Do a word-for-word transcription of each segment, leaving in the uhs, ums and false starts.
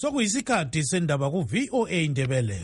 Sokuyisikhathi sendaba ku V O A Indebele.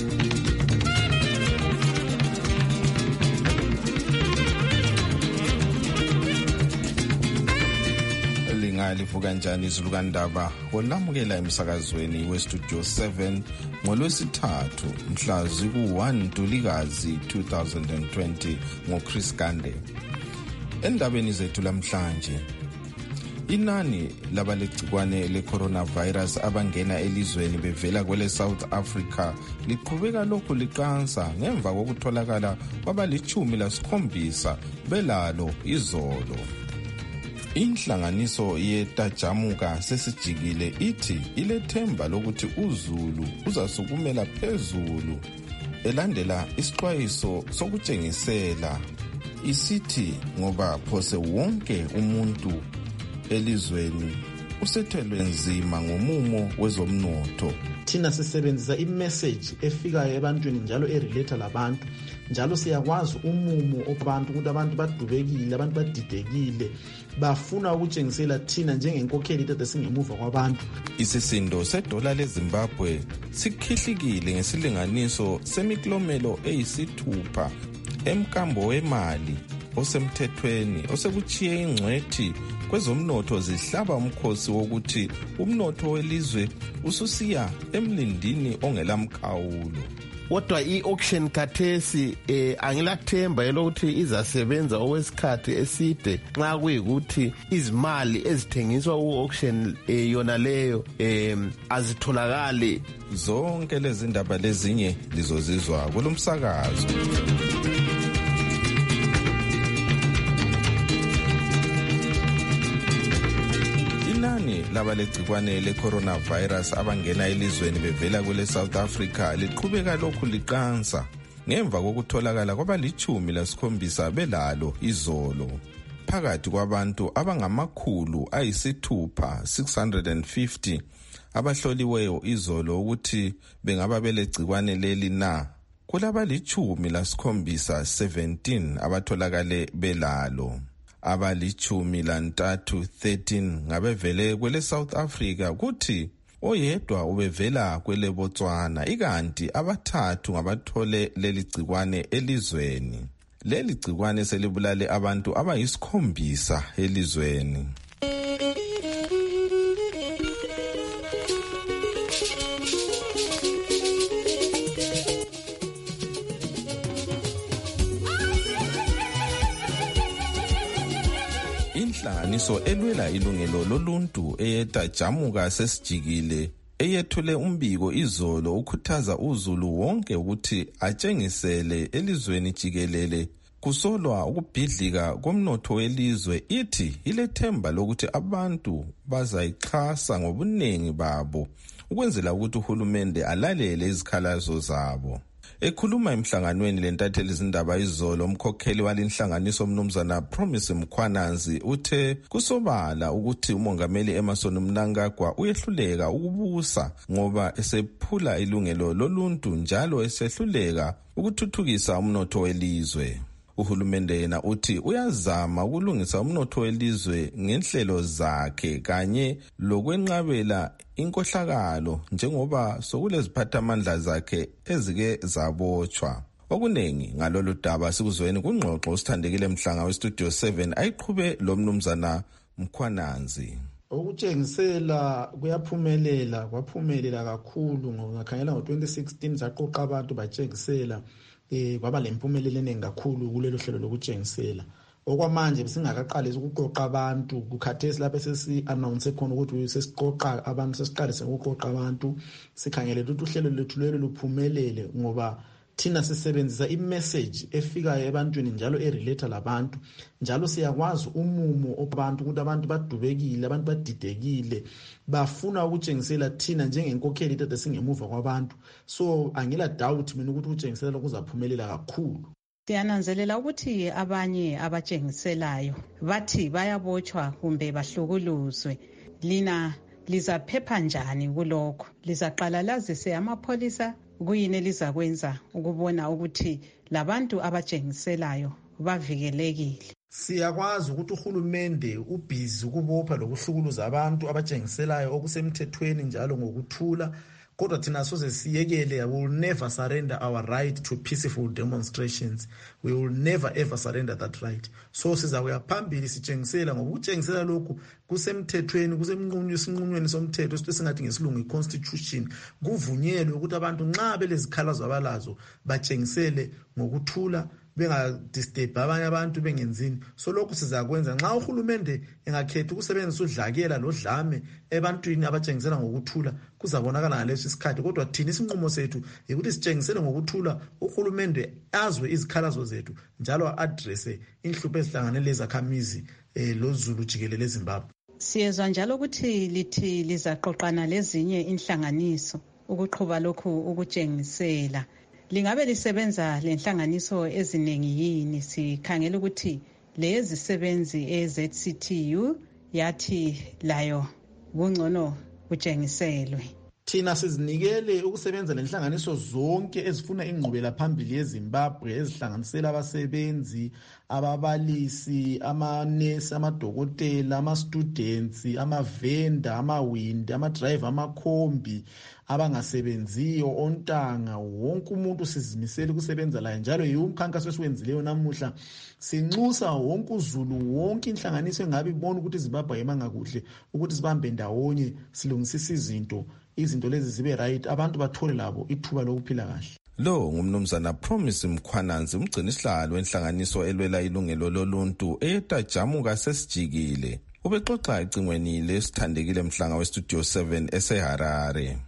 Livuka njani izulu kandaba olamukela emsakazweni westudio seven ngolwesithathu mhla ziku-one Ntulikazi two thousand twenty ngoChris Gande. Endabeni zethu lamhlanje, inani labalegcikwane le-coronavirus abangena elizweni bevela kwele South Africa liqhubeka lokhu liqansa ngemva kokutholakala kwabalichumi lasikhombisa belalo izolo. Inhlanganiso yetajamuka sesijikile ithi ilethemba lokuthi uZulu uzasukumela phezulu elandela isixwayiso sokutshengisela, isithi ngoba phose wonke umuntu elizweni usethelwe nzima ngomumo wezomnotho. Thina sisebenzisa imessage efikayo ebantwini njalo erelate labantu, njalo siyakwazi umumo obantu ukuthi abantu badubekile, abantu badidekile, bafuna ukutshengisela thina njengenkokheli tete singemuva kwabantu. Isisindo sedola leZimbabwe sikhihlikile ngesilinganiso semiklomelo eyisithupha emkambo wemali osemthethweni osekuchiye ingcwethi kwezomnotho zihlaba umkhosi wokuthi umnotho welizwe ususiya emlindini ongelamkhawulo. Kodwa i-auction kathesi eh, angilathemba elokuthi izasebenza okwesikhathi eside nxa kuyikuthi izimali ezithengiswa ku-auction eh, yona leyo eh, azitholakali. Zonke lezi ndaba lezinye lizozizwa kulomsakazo. Inani labalegcikwane le-coronavirus abangena elizweni bevela kwele South Africa liqhubeka lokhu liqansa ngemva kokutholakala kwabalichumi lasikhombisa belalo izolo. Phakathi kwabantu abangamakhulu ayisithupha six hundred fifty abahloliweyo izolo ukuthi bengaba belegcikwane leli na, kulabalichumi lasikhombisa seventeen abatholakale belalo. Abalichumi lantathu thirteen ngabevele kwele South Africa, kuthi oyedwa ubevela kwele Botswana, ikanti abathathu ngabathole leli gcikwane elizweni. Leli gcikwane selibulale abantu abayisikhombisa elizweni. Inhlanganiso elwela ilungelo loluntu eyetajamuka sesijikile eyethule umbiko izolo ukhuthaza uZulu wonke ukuthi atshengisele elizweni jikelele kusolwa ukubhidlika komnotho welizwe, ithi ilethemba lokuthi abantu bazayixhasa ngobunengi babo ukwenzela ukuthi uhulumende alalele izikhalazo zabo. Ekhuluma emhlanganweni lentatheli izindaba izolo, umkhokheli walinhlanganiso umnumzana Promise Mkhwananzi uthe kusobala ukuthi umongameli Emmerson Mnangagwa uyehluleka ukubusa ngoba esephula ilungelo loluntu njalo esehluleka ukuthuthukisa umnotho welizwe. Uhulumende yena uthi uyazama ukulungisa umnotho welizwe ngenhlelo zakhe kanye lokwenqabela inkohlakalo njengoba sokuleziphathamandla zakhe ezike zabotshwa. Okunengi ngalolu daba sikuzweni kungxoxo usithandekile Mhlanga westudio seven ayiqhube lo mnumzana Mkhwananzi. Ukutshengisela kuyaphumelela, kwaphumelela kakhulu ngoba ngakhangela ngo twenty sixteen zaqoqa abantu batshengisela eh kwaba lempumelelo eningi kakhulu kulelo hlelo lokutshengisela. Okwamanje besingakaqalisa ukuqoqa abantu, kukhathesi lapho sesi announce khona ukuthi sesiqoqa abantu, sesiqalise ukuqoqa abantu, sikhangele ukuthi uhlelo lethu lelo luphumelele ngoba thina sisebenzisa imessage efikayo ebantwini njalo erelate labantu, njalo siyakwazi umumo obantu ukuthi abantu badubekile, abantu badidekile, bafuna ukutshengisela thina njengenkokheli tete singemuva kwabantu. So angila doubt mina ukuthi ukutshengisela kuzaphumelela kakhulu. Siyananzelela ukuthi abanye abatshengiselayo bathi bayabotshwa kumbe bahlukuluzwe. Lina lizaphepha njani kulokho? Lizaqala lazise amapholisa kuyini elizakwenza ukubona ukuthi labantu abatshengiselayo bavikelekile? Siyakwazi ukuthi uhulumende ubhizi ukubopha lokuhlukuluza abantu abatshengiselayo okusemthethweni njalo ngokuthula, kodwa thina soze siyekele. We will never surrender our right to peaceful demonstrations. We will never ever surrender that right. So sizakuya phambili sitshengisela ngokutshengisela lokhu kusemthethweni, kusemnqunyweni isinqunyweni somthetho esingathi ngesilungu i-constitution. Kuvunyelwe ukuthi abantu nxa belezikhalazo abalazo batshengisele ngokuthula, bengadisturb abanye abantu bengenzini. So lokhu sizakwenza nxa uhulumende engakhetha ukusebenzisa udlakela lodlame ebantwini abatshengisela ngokuthula, kuzabonakala ngaleso isikhathi. Kodwa thina isinqumo sethu ukuthi sitshengisele ngokuthula, uhulumende azwe izikhalazo zethu njalo addresse inhlupho ezihlangane lezakhamizi eh, lozulu jikelele eZimbabwe. Siyezwa njalo ukuthi lithi lizaqoqana lezinye inhlanganiso ukuqhuba lokhu ukutshengisela. Lingabe lisebenza lenhlanganiso eziningi yini? Sikhangela ukuthi lezi sebenzi e-Z C T U yathi layo kungcono kutshengiselwe. Thina sizinikele ukusebenza lenhlanganiso zonke ezifuna ingqubela phambili yeZimbabwe, ezihlanganisela abasebenzi, ababalisi, amanesi, amadokotela, ama-students, ama-vendor, ama-wind, ama-driver, amakhombi, abangasebenziyo, ontanga, wonke umuntu sizimisele ukusebenza laye. Njalo yiwo umkhankaso esiwenzileyo namuhla, sinxusa wonke uzulu, wonke inhlanganiso engabe ibona ukuthi iZimbabwe ayimanga kuhle, ukuthi sibambe ndawonye silungisise izinto, izinto lezi zibe right, abantu bathole labo ithuba lokuphila kahle. Lo ngumnumzana Promise Mkhwananzi, umgcinisihlalo wenhlanganiso elwela ilungelo loluntu etajamuka sesijikile. Ubexoxa ecingweni lesithandekile mhlanga westudio seven eseHarare.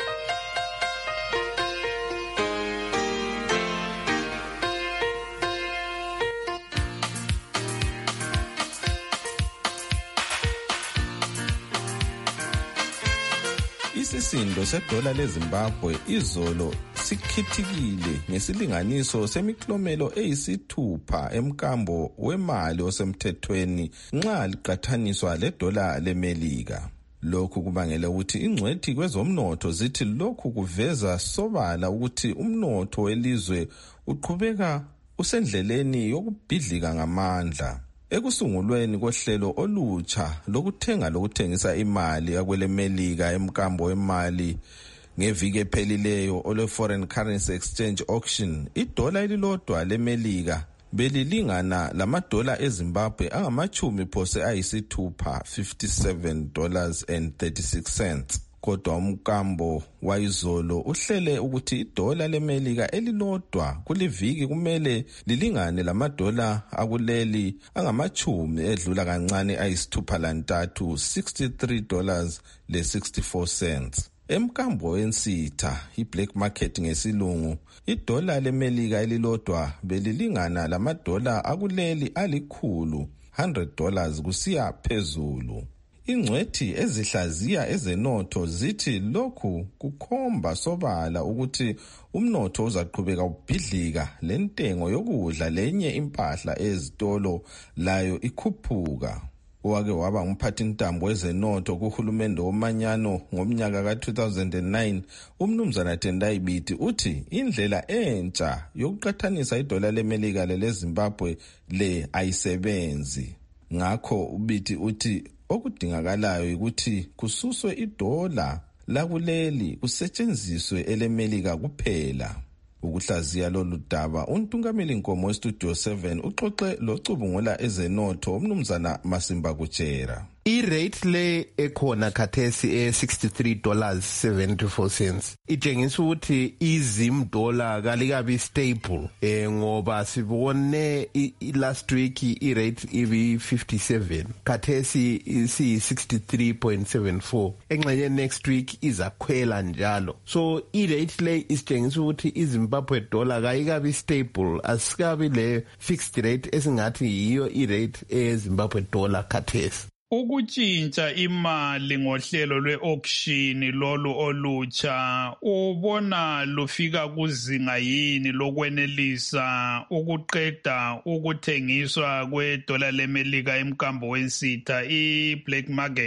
Isisindo sedola leZimbabwe izolo sikhithikile ngesilinganiso semiklomelo eyisithupha emkambo wemali osemthethweni nxa liqathaniswa ledola leMelika. Lokhu kubangela ukuthi ingcwethi kwezomnotho zithi lokhu kuveza sobala ukuthi umnotho welizwe uqhubeka usendleleni yokubhidlika ngamandla. Ekusungulweni kohlelo olutsha lokuthenga lokuthengisa imali yakwele Melika emkambo wemali ngeviki ephelileyo ole foreign currency exchange auction, idola elilodwa leMelika belilingana lamadola eZimbabwe angamachumi phose ayisithupha fifty-seven dollars and thirty-six cents. Kodwa umkambo wayizolo uhlele ukuthi idola leMelika elilodwa kuliviki kumele lilingane lamadola akuleli angamachumi edlula kancane ayisithupha lantathu sixty-three dollars le sixty-four cents. Emkambo wensitha, i-black market ngesilungu, idola leMelika elilodwa belilingana lamadola akuleli alikhulu one hundred dollars kusiya phezulu. Ingcwethi ezihlaziya ezenotho zithi lokhu kukhomba sobala ukuthi umnotho uzaqhubeka ubhidlika, lentengo yokudla lenye impahla ezitolo layo ikhuphuka. Owake waba ngumphathintambo wezenotho kuhulumende womanyano ngomnyaka ka two thousand nine, umnumzana Tendai Biti uthi indlela entsha yokuqathanisa idola leMelika leZimbabwe le ayisebenzi. Ngakho uBiti uthi okudingakalayo ukuthi kususwe idola lakuleli kusetshenziswe eleMelika kuphela. Ukuhlaziya lolu daba, untungameli Nkomo westudio seven uxoxe locubungula ezenotho umnumzana Masimba Kutshera. I-rate le ekhona khathesi e sixty-three dollars seventy-four cents itshengisa ukuthi izim dollar kalikabi stable eh ngoba sibone last week i-rate ibi fifty-seven, khathesi isi sixty-three point seven four, engxenye next week izakhwela njalo. So i-rate le isitshengisa ukuthi iZimbabwe dollar kayikabi stable, asikabi le fixed rate esingathi yiyo i-rate eZimbabwe dollar khathesi. Ukutshintsha imali ngohlelo lwe-auction lolu olutsha ubona lufika kuzinga yini lokwenelisa ukuqeda ukuthengiswa kwedola leMelika emkambo wensitha i-black market?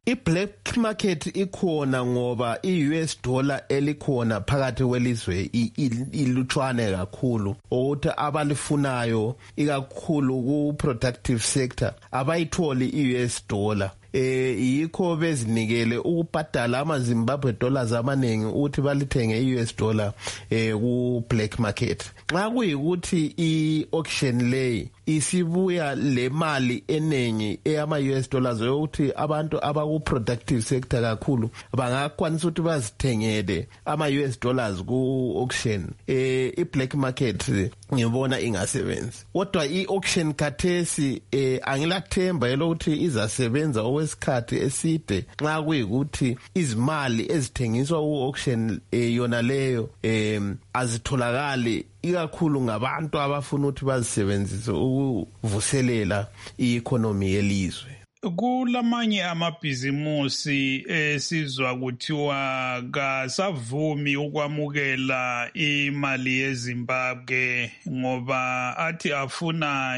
I-black market ikhona ngoba i-U S dollar elikhona phakathi kwelizwe ilutshwane kakhulu ukuthi abalifunayo ikakhulu ku-productive sector abayitholi i-U S dollar. Eh yikho bezinikele ukubhadala ama-Zimbabwe dollars amaningi ukuthi balithenge i-U S dollar eh ku black market. Xa kuyikuthi i-auction lay isibuya le mali enengi eyama-U S dollars yokuthi abantu abaku productive sector kakhulu bangakwanisa ukuthi bazithengele ama-U S dollars ku auction. Eh i-black market ngibona ingasebenzi. Kodwa i-auction khathesi eh angilathemba elokuthi izasebenza okwesikhathi eside nxa kuyikuthi izimali ezithengiswa ku-auction eh, yona leyo eh, azitholakali ikakhulu ngabantu abafuna ukuthi bazisebenzise ukuvuselela i-economy yelizwe. Kulamanye amabhizimusi esizwa kuthiwa kasavumi ukwamukela imali yeZimbabwe ngoba athi afuna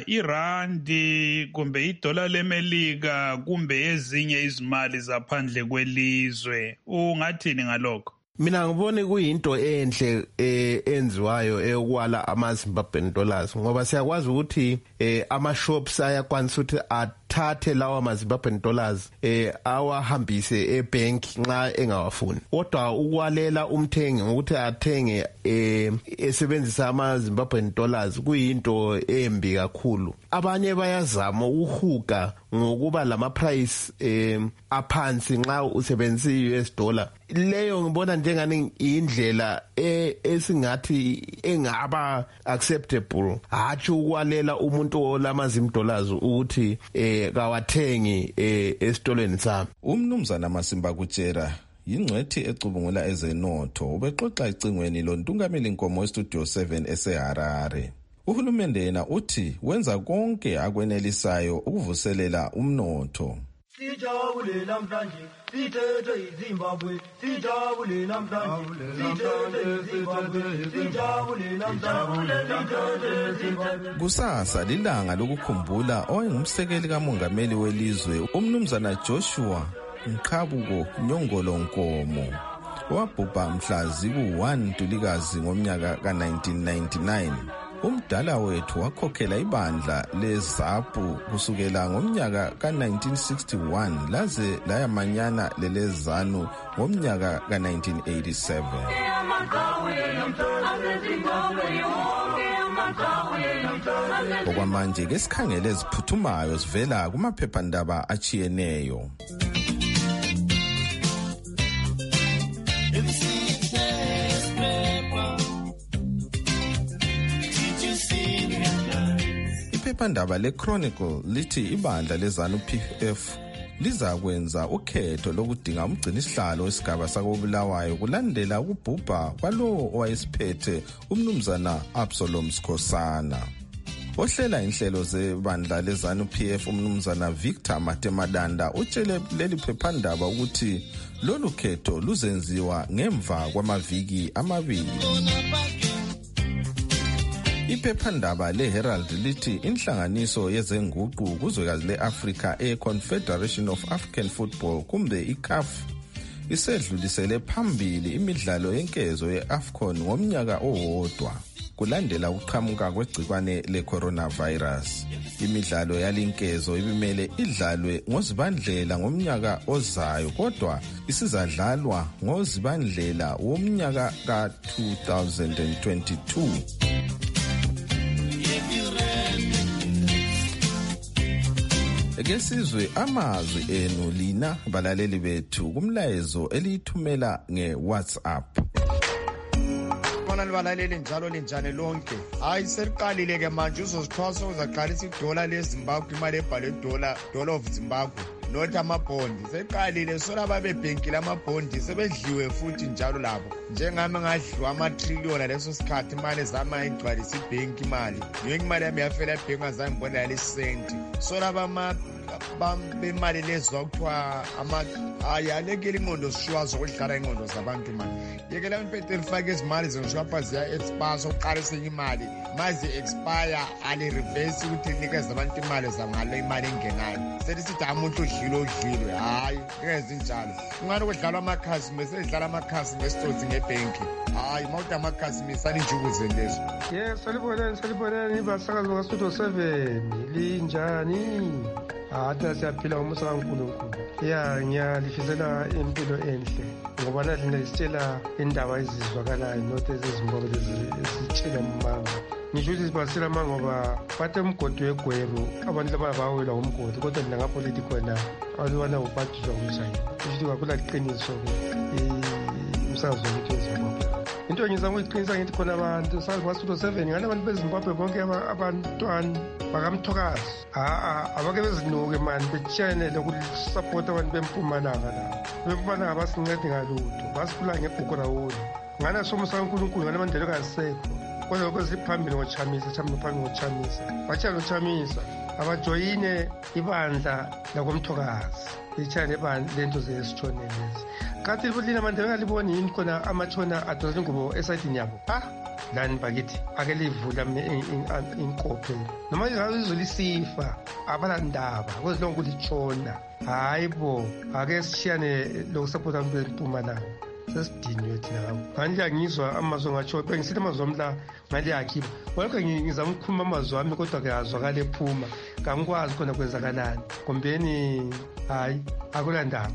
irandi kumbe idola lemelika kumbe ezinye izimali zaphandle kwelizwe. Ungathini ngalokho? Mina ngibone kuyinto enhle eh enziwayo eyokwala ama-Zimbabwean dollars ngoba siyakwazi ukuthi eh ama shops ayakwanisa ukuthi athathe lawa ama-Zimbabwean dollars eh awahambise ebank nxa engawafuni. Kodwa ukwalela umthengi ukuthi athenge eh esebenzisa ama-Zimbabwean dollars kuyinto embi kakhulu. Abanye bayazama ukuhuga ngokuba lama price eh aphansi nxa usebenzisa i-U S dollar. Leyo ngibona njengani indlela esingathi engaba acceptable hathi ukwalela umuntu olama-Zim dollars ukuthi eh kawathengi eh esitolweni sami. Umnumzana Masimba Kutshera yingcwethi ecubungula ezenotho ubexoxa icingweni lontungameli Nkomo estudio seven eseHarare. Uhulumende yena uthi wenza konke akwenelisayo ukuvuselela umnotho. Sijabule namhlanje sithethe iZimbabwe sijabule namhlanje sithethe iZimbabwe sijabule namhlanje sithethe iZimbabwe. Kusasa lilanga lokukhumbula owayengumsekeli kamongameli welizwe umnumzana Joshua Nkhabuko Nyongolo Nkomo wabhubha mhla ziku one Ntulikazi ngomnyaka ka nineteen ninety-nine. Umdala wethu wakhokhela ibandla leZAPU kusukela ngomnyaka ka nineteen sixty-one laze layamanyana leleZANU ngomnyaka ka nineteen eighty-seven. Okwamanje ke sikhangele eziphuthumayo sivela kumaphephandaba achiyeneyo. Iphephandaba leChronicle lithi ibandla leZANU P F liza kwenza ukhetho lokudinga umgcinisihlalo wesigaba sakobulawayo kulandela ukubhubha kwalowo owayesiphethe umnumzana Absalom Skhosana. Ohlela inhlelo zebandla leZANU P F umnumzana Victor Matemadanda utshele leli phephandaba ukuthi lolu khetho luzenziwa ngemva kwamaviki amabili. Iphephandaba leHerald lithi inhlanganiso yezenguqu kuzwekazi leAfrika eConfederation of African Football kumbe iC A F isedlulisele phambili imidlalo yenkezo yeAfCON ngomnyaka owodwa kulandela ukuqhamuka kwegcikwane leCoronavirus. Imidlalo yalinkezo ibimele idlalwe ngoZibandlela ngomnyaka ozayo kodwa isizadlalwa ngoZibandlela womnyaka ka two thousand twenty-two. Kesizwe amazwi enu lina balaleli bethu kumlayezo elithumela ngeWhatsApp. Bona libalaleli njalo linjani lonke. Hayi seliqalile ke manje uzosithwasa uzaqalisa idola leZimbabwe imali ebhalwe dollar dollar of Zimbabwe. Not amabhondi seqalile sola babebhenkile amabhondi sebedliwe futhi njalo labo njengami ngadliwa ama-trillion leso sikhathi imali zama igcwalisa ibhenki imali yonke imali yami yafela ebhenki azange ngibona yali senti sola bama bemali lezo kuthiwa hayi alekele ingqondo sishuwa zokudlala ingqondo zabantu mani yekela impethe lifake izimali zengishwapha ziya-expire sokuqalisa enye imali mazi-expire ali-reverse ukuthi linikeze abantu imali zangalo imali engenayo selisithi amuntu udlile udlilwe hhayi ingenzi njalo ungani kudlalwa amakhasi mesedlala amakhasi ngesitsotsi ngebhenki hayi uma uthi amakhasi misani injukuze lezo ye saliboneni saliboneni basakazi bakastudio seven linjani hathina siyaphila ngomusa kankulunkulu ya ngiyalifisela impilo enhle ngoba nathina isitshela indaba ezizwakalayo not ezezimboko esitshela mmanga ngisho ukuthi sibasela ma ngoba bathe umgodi wegweru abantu laba bawelwa ngumgodi kodwa mina ngapoliti khona alubana ubhajiswa ngumshayeli kusho ukuthi kwakulaqiniso-ke umsakazi wokuthi wezimbabwe into engizama ukuyiqinisa ngithi khona abantu sazi basulo seven ngani abantu bezimbabwe bonke abantwana bakamthokazi ha-a abake bezinuke mani betshiyane lokusapota abantu bempumalanga la bempumalanga basincede ngalutho basifula ngebhuku rawoni ngani asomusa kankulunkulu ngani amandelo kazisekho kodwa kwesiphambili ngochamisa chamisa phambili ngochamisa batshiya lochamisa abajoyine ibandla lakomthokazi litshaya lento zesitshoneni lezi kathi lina mandela ngaliboni yini khona amatshona adonsa ingubo esayidini yabo ha lani bakithi ake livula inkophe noma ngabe izolisifa abalandaba kwezilonke kulitshona hayi bo ake sishiyane lokusapota abantu bempumalanga sesidiniwe thina kawo ngani ngiyangizwa amazwi ngatsho bengisithi amazwi omla ngale yakhiba walokho ngizama ukukhuluma amazwi ami kodwa ke azwakale ephuma ngangikwazi khona kwenzakalani kombeni hayi akulandaba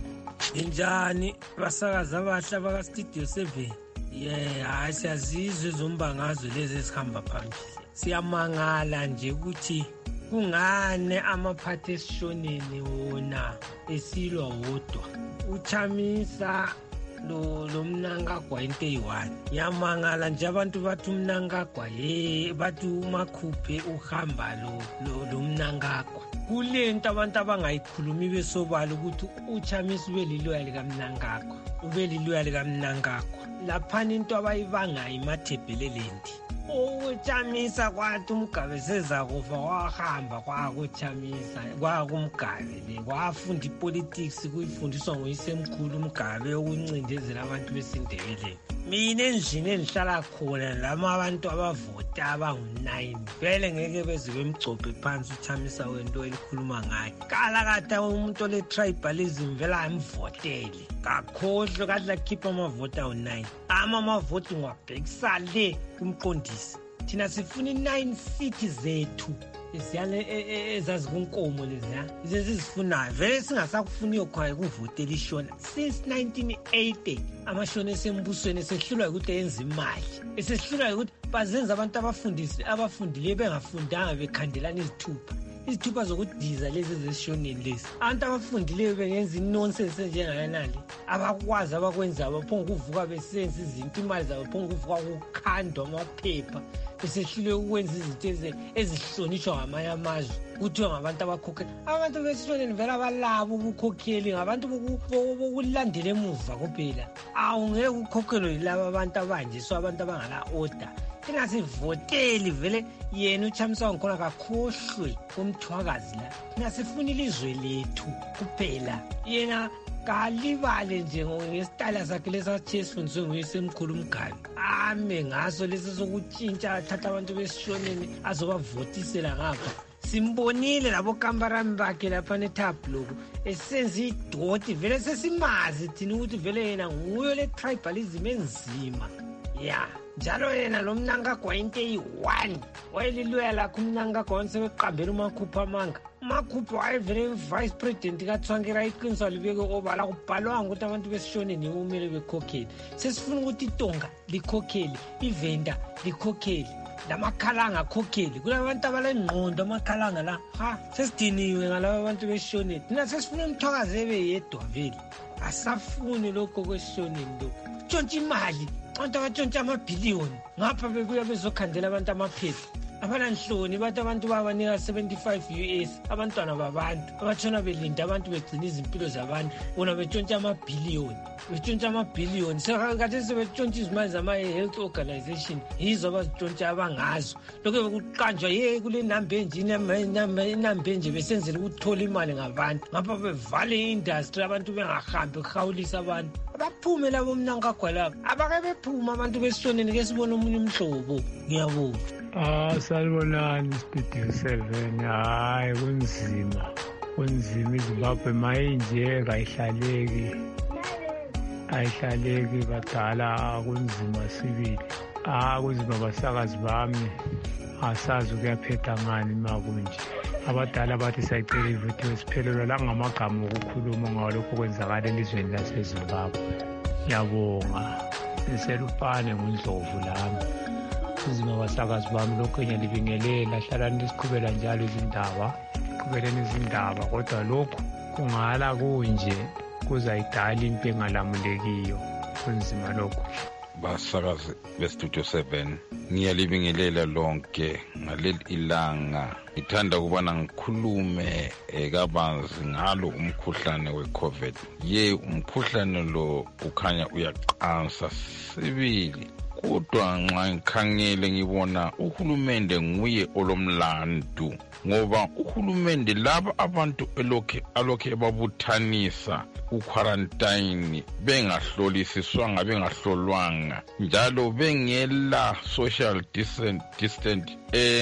injani basakazi abahle abakastudio seven ye hayi siyazizwe zombangazwe lezi ezihamba phambili siyamangala nje ukuthi kungane amaphathi esishoneni wona esilwa wodwa uchamisa lo lo mnangagwa into eyi-one yamangala nje abantu bathi umnangagwa ye bathi umakhuphe uhamba lo lo mnangagwa kule nto abantu abangayikhulumi besobala ukuthi uchamisa ube liloya likamnangagwa ube liloya likamnangagwa laphana into abayibangayo imathebhelelendi ukuchamisa kwathi umgabe sezakufa wahamba kwakuchamisa kwakumgabe le kwafunda ipolitics kuyifundiswa ngoyisemkhulu umgabe okuncindezela abantu besindebeleni mina endlini endihlala khona lama abantu abavota abangu-nine vele ngeke beze bemgcobhe phansi uchamisa wento elikhuluma ngayo kala kata umuntu ole-tribalism vele amvotele kakhohlwe kathi lakhipha amavoti awu-nine ama amavoti ngiwabhekisa le kumqondisi thina sifuna i-nine city zethu eziyale ezazi kunkomo leziya zezizifunayo vele singasakufuniyo khwaye kuvotela ishona since nineteen eighty amashona esembusweni esehlulwa ukuthi enza imali esehlulwa ukuthi bazenza abantu abafundisi abafundile bengafundanga bekhandelana izithupha izithupha zokudiza lezi ezeshoneni lezi abantu abafundileyo bengenza inonsense enjengayanali abakwazi abakwenza abaphonga ukuvuka besenza izinto imali zabo phonga ukuvuka kukhandwa amaphepha besehlule ukwenza izinto ezihlonishwa ngamanye amazwe kuthiwa ngabantu abakhokheli abantu besishoneni vele abalabo ubukhokheli ngabantu bokulandela emuva kuphela awungeke ukhokhelwe yilaba abantu abanje so abantu abangala-order thina sivoteli vele yena uchamisa wangikhona kakhohlwe komthwakazi la thina sifuna ilizwe lethu kuphela yena kalibale nje ngesitayila sakhe lesathiye sifundiswe nguyesemkhulu umgabe ame ngaso lesi sokutshintsha athatha abantu besishoneni azobavotisela ngapha simbonile labo kambarami bakhe lapha netabloku esenza idoti vele sesimazi thina ukuthi vele yena nguyo le-tribalism enzima ya njalo yena lo mnangagwa into eyi-one wayeliloya lakho umnangagwa wanisebeqambela umakhupha amanga umakhupha wayevele vice president kathwankera iqiniso libeke obala kubhalwanga ukuthi abantu besishoneni kumele bekhokheli sesifuna ukuthi itonga likhokheli ivenda likhokheli lamakhalanga akhokheli kulabantu abalengqondo amakhalanga la ha sesidiniwe ngalabo abantu besishoneni thina sesifuna umthwakazi ebe yedwa vele asafuni lokho kwesishoneni lokho tshontsha imali abantu abatshontsha amabhiliyoni ngapha bebuya bezokhandela abantu amaphepha abananhloni bathi abantu babanika seventy-five U S abantwana babantu abatshona belinda abantu begcina izimpilo zabantu bona betshontsha amabhiliyoni betshontsha amabhiliyoni sekade sebetshontsha izimali zama-health organization yizo abazitshontsha abangazo lokhu bekuqanjwa ye kule namba enje inamba enje besenzela ukuthola imali ngabantu ngapha bevale i-industry abantu bengahambi ukuhawulisa abantu baphume labo mnankagwa lapho abake bephuma abantu besoneni ke sibone omunye umhlobo ngiyabonga. Ah, salibonani Studio seven. Hayi kunzima kunzima iZimbabwe mayinje kayihlaleki ayihlaleki badala kunzima sibili. Ah kunzima basakazi bami asazi ukuyaphetha ngani makunje abadala bathi sayicela ividiyo siphelelwa la ngamagama okukhuluma ngalokho kwenzakala elizweni laseZimbabwe. Ngiyabonga iselufane ngundlovu lami uzima basakazi bami lokho ngiyalibingelela hlalani siqhubela njalo izindaba qhubeleni izindaba kodwa lokho kungala kunje kuzayidala impi engalamulekiyo kunzima lokho. Basakazi beStudio seven ngiyalibingelela lonke ngaleli ilanga ngithanda ukubana ngikhulume kabanzi ngalo umkhuhlane weCovid. Ye umkhuhlane lo ukhanya uyaqansa sibili kodwa nxa ngikhangele ngibona uhulumende nguye olomlandu ngoba uhulumende laba abantu elokhe alokhe ebabuthanisa uquarantine bengahlolisiswanga bengahlolwanga njalo bengela social distance distant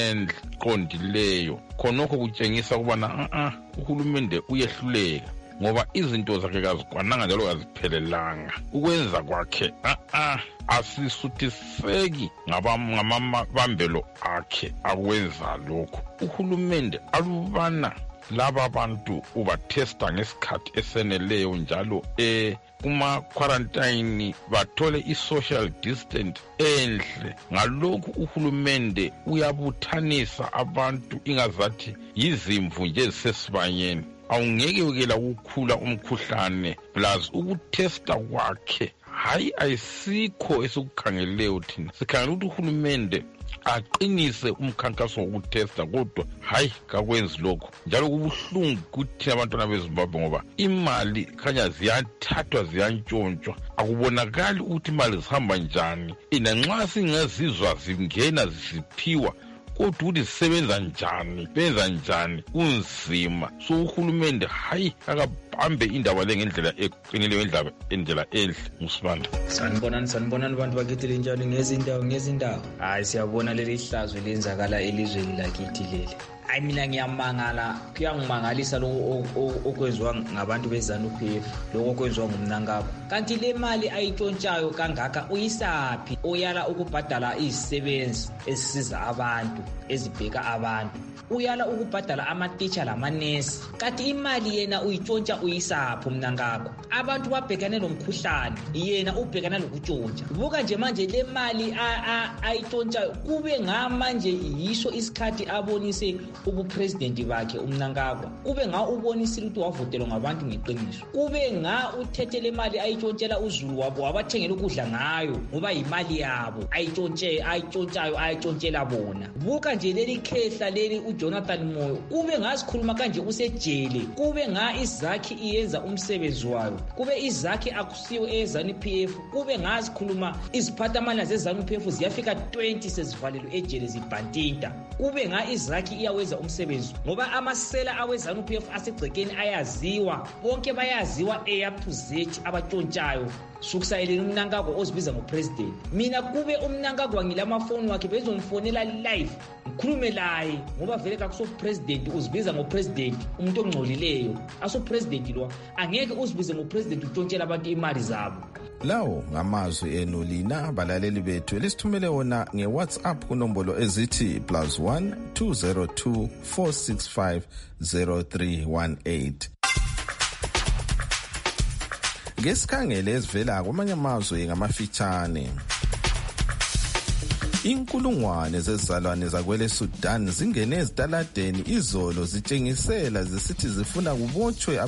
enqondileyo khonokho kutshengisa ukubana a uhulumende uyehluleka ngoba izinto zakhe kazikwananga njalo kaziphelelanga ukwenza kwakhe a a asisuthiseki ngamabambelo akhe akwenza lokho. Uhulumende alubana laba bantu ubathesta ngesikhathi eseneleyo njalo eh kuma quarantine bathole i-social distance enhle ngalokhu uhulumende uyabuthanisa abantu ingazathi yizimvu nje ezisesibanyeni awungeke ukela ukukhula umkhuhlane plus ukutesta kwakhe hayi ayisikho esikukhangeleyo thina sikhangela ukuthi uhulumende aqinise umkhankaso wokutesta kodwa hayi kakwenzi lokho njalo kubuhlungu kuthi abantwana beZimbabwe ngoba imali khanya ziyathathwa ziyantshontshwa akubonakali ukuthi imali zihamba njani ina nxa singezizwa zingena zisiphiwa kodwa ukuthi zisebenza njani benza njani kunzima so uhulumende hayi akabambe indaba le ngendlela eqinileyo ngendlela endlela enhle musibanda. Sanibonani sanibonani abantu bakithi njalo ngezindawo ngezindawo hayi siyabona leli hlazo lenzakala elizweni lakithi leli. Hayi mina ngiyamangala kuyangimangalisa lokho okwenziwa ngabantu beZANU-P F lokho okwenziwa ngumnankabo kanti le mali ayitshontshayo kangaka uyisaphi oyala ukubhadala izisebenzi ezisiza abantu ezibheka abantu uyala ukubhadala ama-teacher lamanesi kanti imali yena uyitshontsha uyisaphi umnankabo abantu babhekane nomkhuhlane yena ubhekana nokutshontsha buka nje manje le mali ayitshontshayo kube ngamanje yiso isikhathi abonise ubupresidenti bakhe umnankagwa kube nga ubonisile ukuthi wavotelwa ngabantu ngeqiniso kube nga uthethe le mali ayitshontshela uZulu wabo wabathengela ukudla ngayo ngoba imali yabo ayitshontshe ayitshontshayo ayitshontshela bona buka nje leli khehla leli uJonathan Moyo kube ngasikhuluma kanje usejele kube nga izakhi iyenza umsebenzi wayo kube izakhi akusiwe eZANU-P F kube ngasikhuluma iziphathamana zeZANU-P F ziyafika twenty sezivalelwe ejele zibhantinta kube nga izakhi iyawenza umsebenzi ngoba amasela aweZANU-P F asegcekeni ayaziwa bonke bayaziwa eya to Z abatshontshayo sukusayeleni umnankagwa ozibiza ngopresident mina kube umnankagwa ngilamafoni wakhe bezomfonela live ngikhulume laye ngoba vele kakuso president uzibiza ngopresident umuntu ongcolileyo aso president lo angeke uzibize ngopresident utshontshela abantu imali zabo. Lawo ngamazwi enu lina balaleli bethu elisithumele wona ngeWhatsApp kunombolo ezithi plus one two zero two four six five zero three one eight. Ngesikhangele ezivela kwamanye amazwe ngamafitshane. Inkulungwane zezizalwane zakwele Sudan zingene ezitaladeni izolo zitshengisela zisithi zifuna kubotshwe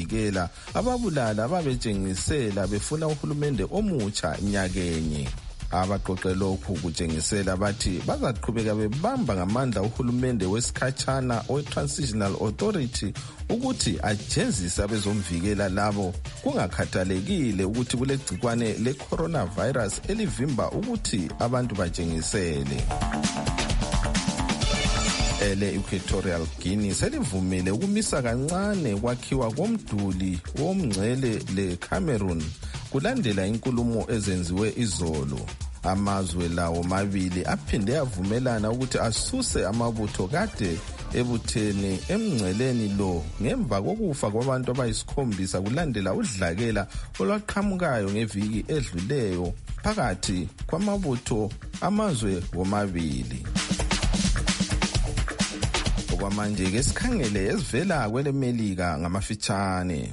abezomvikela ababulala ababetshengisela befuna uhulumende omutsha nyakenye. Abaqoqe lokhu kutshengisela bathi bazaqhubeka bebamba ngamandla uhulumende wesikhatshana we-Transitional Authority ukuthi ajezise abezomvikela labo kungakhathalekile ukuthi kulegcikwane le-coronavirus elivimba ukuthi abantu batshengisele. Ele-Equatorial Guinea selivumile ukumisa kancane kwakhiwa komduli womngcele le-Cameroon kulandela inkulumo ezenziwe izolo. Amazwe lawo mabili aphinde avumelana ukuthi asuse amabutho kade ebuthene emngceleni lo ngemva kokufa kwabantu abayisikhombisa kulandela udlakela olwaqhamukayo ngeviki edluleyo phakathi kwamabutho amazwe womabili. Okwamanje ke sikhangele ezivela kwelemelika ngamafitshane.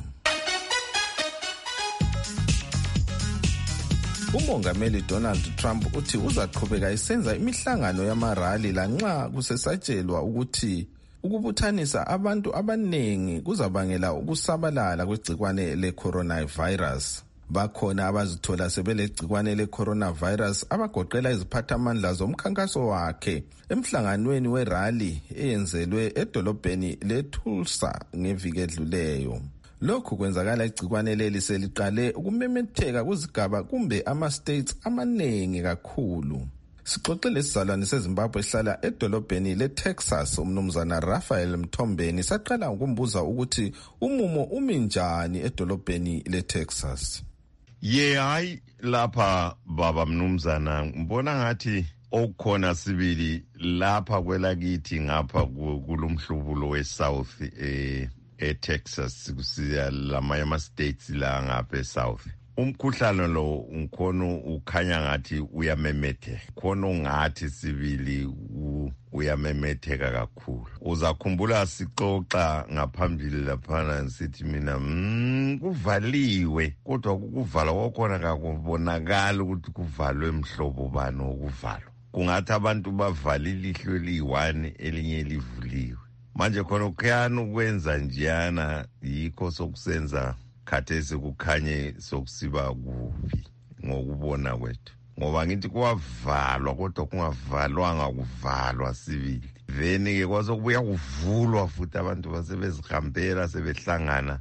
Umongameli Donald Trump uthi uzaqhubeka esenza imihlangano yamarali lanxa kusesatshelwa ukuthi ukubuthanisa abantu abanengi kuzabangela ukusabalala kwegcikwane le-coronavirus. Bakhona abazithola sebelegcikwane le-coronavirus abagoqela iziphathamandla zomkhankaso wakhe emhlanganweni werali eyenzelwe edolobheni leTulsa ngeviki edluleyo. Lokhu kwenzakala igcikwane leli seliqale ukumemetheka kuzigaba kumbe ama-states amaningi kakhulu. Sixoxele isizalwane seZimbabwe ehlala edolobheni leTexas umnumzana Raphael Mthombeni saqala ukumbuza ukuthi umumo umi njani edolobheni leTexas. Ye hayi lapha baba mnumzana ngibona ngathi okukhona sibili lapha kwelakithi ngapha kulomhlubulo weSouth eh eTexas kusiya lamanye ama-states la ngapha eSouth. Umkhuhlane lo ngikhono ukhanya ngathi uyamemetheka. Khona ungathi sibili uyamemetheka kakhulu. Uzakhumbula sixoxa ngaphambili laphana sithi mina mm, kuvaliwe kodwa ukuvala kwakhona kakubonakala ukuthi kuvalwe emhlobo bani okuvalwa. Kungathi abantu bavalile ihlo eliyi-one elinye livuliwe. Manje khona ukhiyana ukwenza njiyana yikho sokusenza khathesi kukhanye sokusiba kubi ngokubona kwethu. Ngoba ngithi kwavalwa kodwa kungavalwanga kuvalwa sibili. Veni ke kwasokubuya kuvulwa futhi abantu basebezihambela sebehlangana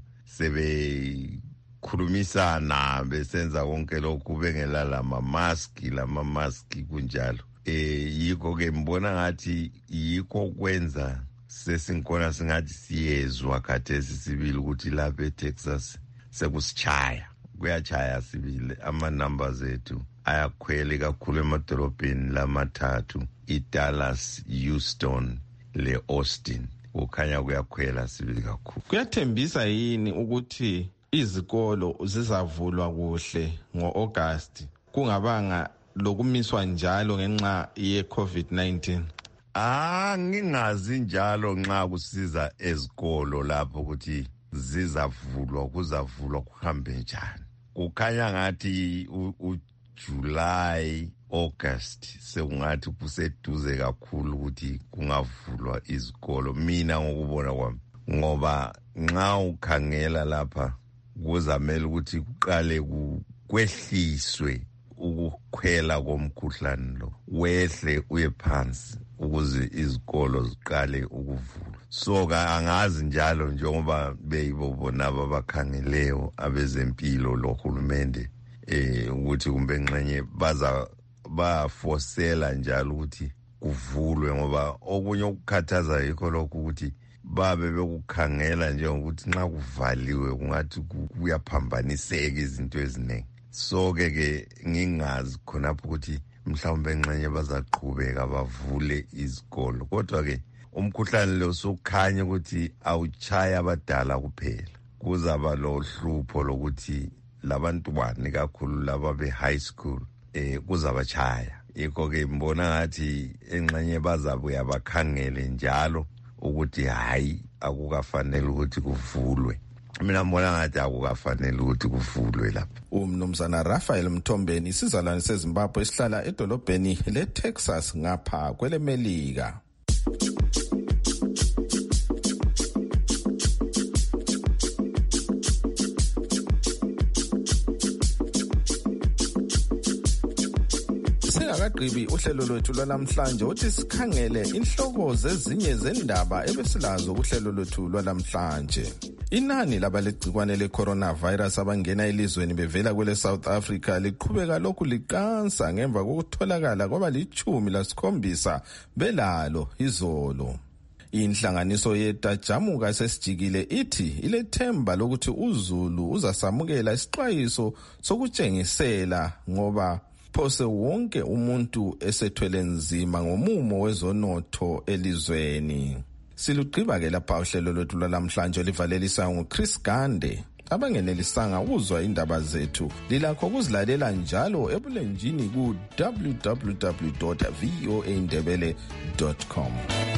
sebekhulumisana besenza konke lokhu bengela lama mask lama mask kunjalo. Eh yikho ke mbona ngathi yikho kwenza sesinkona singathi siyezwa khathesi sibili ukuthi lapha eTexas sekusichaya kuyachaya sibili ama numbers ethu ayakhwele kakhulu emadolobheni lamathathu iDallas, Houston le Austin ukhanya kuyakhwela sibili kakhulu. Kuyathembisa yini ukuthi izikolo zizavulwa kuhle ngo-August kungabanga lokumiswa njalo ngenxa ye-COVID nineteen? Ah ngingazi njalo nxa kusiza ezikolo lapho ukuthi zizavulwa kuzavulwa kuhambe njani. Kukhanya ngathi uJuly August sekungathi kuseduze kakhulu ukuthi kungavulwa izikolo mina ngokubona kwami. Ngoba nxa ukhangela lapha kuzamela ukuthi kuqale kwehliswe ukukhwela komkhuhlane lo wehle uye phansi ukuze izikolo ziqale ukuvulwa. So ka angazi njalo njengoba beyibo bona abakhangeleyo abezempilo lohulumende eh ukuthi kumbe ngxenye baza bafosela njalo ukuthi kuvulwe ngoba okunye ukukhathaza yikho lokho ukuthi babe bekukhangela nje ukuthi nxa kuvaliwe kungathi kuyaphambaniseka izinto eziningi. So ke ke ngingazi khonapho ukuthi mhlawumbe ngxenye bazaqhubeka bavule izikolo kodwa ke umkhuhlane lo sokukhanya ukuthi awuchaya abadala kuphela. Kuzaba lo hlupho lokuthi labantwana kakhulu laba be high school eh kuzabachaya. Yikho ke mbona ngathi engxenye bazabuya bakhangele njalo ukuthi hayi akukafanele ukuthi kuvulwe. Mina mbona ngathi akukafanele ukuthi kuvulwe lapha. Umnumzana Raphael Mthombeni isizalwane seZimbabwe esihlala edolobheni leTexas ngapha kwelemelika. ungakagqibi uhlelo lwethu lwanamhlanje uthi sikhangele inhloko zezinye zendaba ebesilazo kuhlelo lwethu lwanamhlanje. Inani labalegcikwane le-coronavirus abangena elizweni bevela kwele South Africa liqhubeka lokhu liqansa ngemva kokutholakala kwaba lichumi lasikhombisa belalo izolo. Inhlanganiso yetajamuka sesijikile ithi ilethemba lokuthi uZulu uzasamukela isixwayiso sokutshengisela ngoba phose wonke umuntu esethwele nzima ngomumo wezonotho elizweni. Silugqiba ke lapha uhlelo lwethu lwalamhlanje livalelisa nguChris Gande. Abangenelisanga ukuzwa indaba zethu lilakho ukuzilalela njalo ebulenjini ku w w w dot v o a ndebele dot com.